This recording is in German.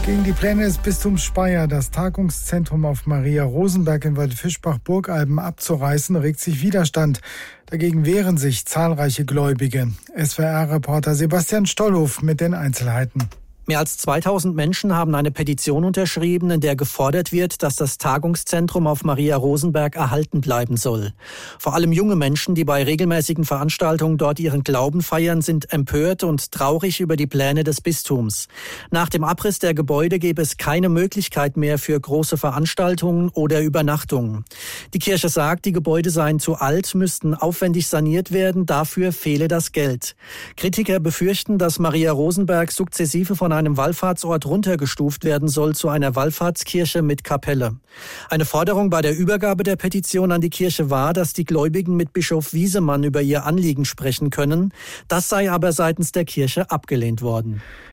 Gegen die Pläne des Bistums Speyer, das Tagungszentrum auf Maria Rosenberg in Waldfischbach-Burgalben abzureißen, regt sich Widerstand. Dagegen wehren sich zahlreiche Gläubige. SWR-Reporter Sebastian Stollhof mit den Einzelheiten. Mehr als 2000 Menschen haben eine Petition unterschrieben, in der gefordert wird, dass das Tagungszentrum auf Maria Rosenberg erhalten bleiben soll. Vor allem junge Menschen, die bei regelmäßigen Veranstaltungen dort ihren Glauben feiern, sind empört und traurig über die Pläne des Bistums. Nach dem Abriss der Gebäude gäbe es keine Möglichkeit mehr für große Veranstaltungen oder Übernachtungen. Die Kirche sagt, die Gebäude seien zu alt, müssten aufwendig saniert werden, dafür fehle das Geld. Kritiker befürchten, dass Maria Rosenberg sukzessive von einem Wallfahrtsort runtergestuft werden soll zu einer Wallfahrtskirche mit Kapelle. Eine Forderung bei der Übergabe der Petition an die Kirche war, dass die Gläubigen mit Bischof Wiesemann über ihr Anliegen sprechen können. Das sei aber seitens der Kirche abgelehnt worden.